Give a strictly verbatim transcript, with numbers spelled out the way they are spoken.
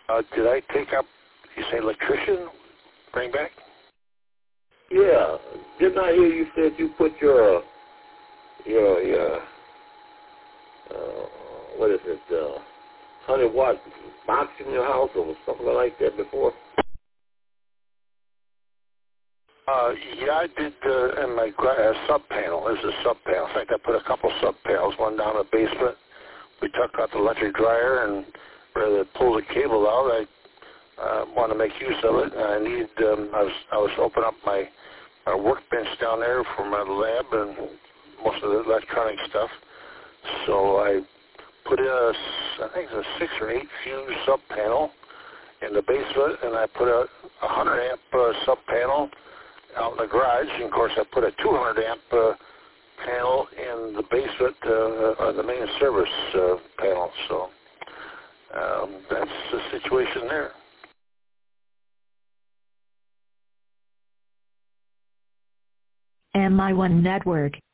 Uh, did I take up, you say electrician, bring back? Yeah. Didn't I hear you said you put your, your, your, uh, what is it, uh, one hundred watt box in your house or something like that before? Uh, yeah, I did uh, in my gra- uh, sub panel. There's a sub panel. In fact, I put a couple sub panels, one down in the basement. We took out the electric dryer, and rather than pull the cable out, I uh, want to make use of it. And I need, um, I was, I was opening up my, my workbench down there for my lab and most of the electronic stuff. So I put in a, I think it's a six or eight fuse sub panel in the basement, and I put a one hundred amp uh, sub panel out in the garage, and of course I put a two hundred amp uh, panel in the basement, uh, on the main service uh, panel. So um, that's the situation there. M I one Network.